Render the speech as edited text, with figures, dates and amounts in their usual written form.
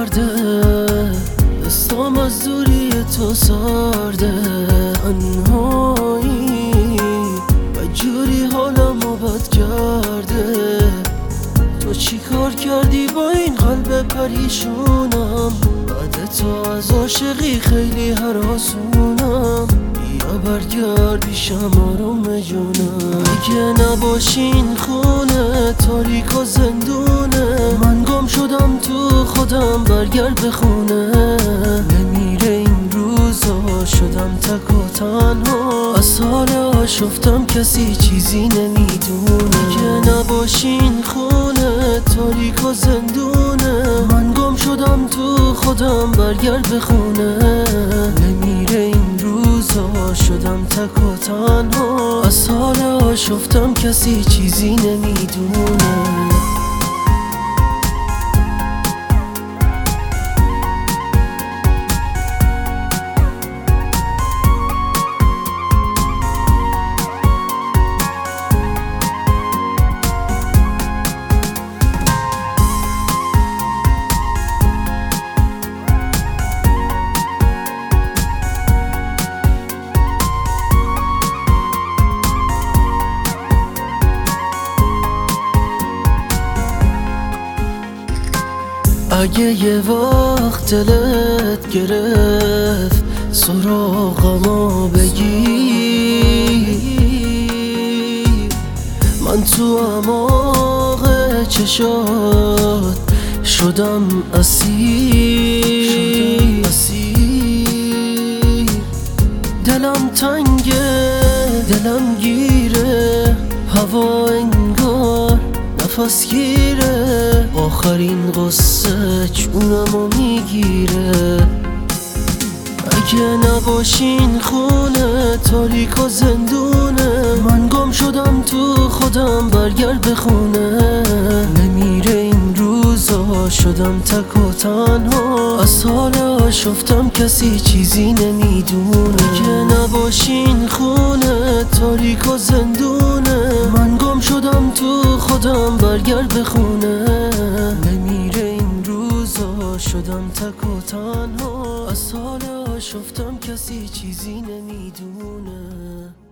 کرده، دستام از دوری تو سارده. تنهایی و جوری حالمو بد کرده. تو چی کار کردی با این قلب پریشونم؟ بعد تو از عاشقی خیلی هراسونم. بیا برگرد پیشم آروم جونم. اگه نباشین خونه تاریک و زندونه، من گم شدم تو خودم، برگرد به خونه. نمیره این روزا، شدم تک و تنها. از حال آشفتم کسی چیزی نمیدونه. اگه نباشین خونه تاریک و زندونه، من گم شدم تو خودم، برگرد به خونه. نمیره این روزا، شدم تک و تنها. از حال آشفتم کسی چیزی نمیدونه. اگه یه وقت دلت گرفت سراغمو بگیر، من تو اعماق چشات شدم اسیر. دلم تنگه، دلم گیره، هوا انگار نفس گیره. آخرین قصه جونمو میگیره. اگه نباشین خونه تاریک و زندونه، من گم شدم تو خودم، برگرد به خونه. نمیره این روزا، شدم تک و تنها. از حال آشفتم کسی چیزی نمیدونه. اگه نباشین خونه تاریک و زندونه، من گم شدم تو خودم، برگرد به خونه. نمیره این روزا، شدم تک و تنها. از حال آشفتم کسی چیزی نمیدونه.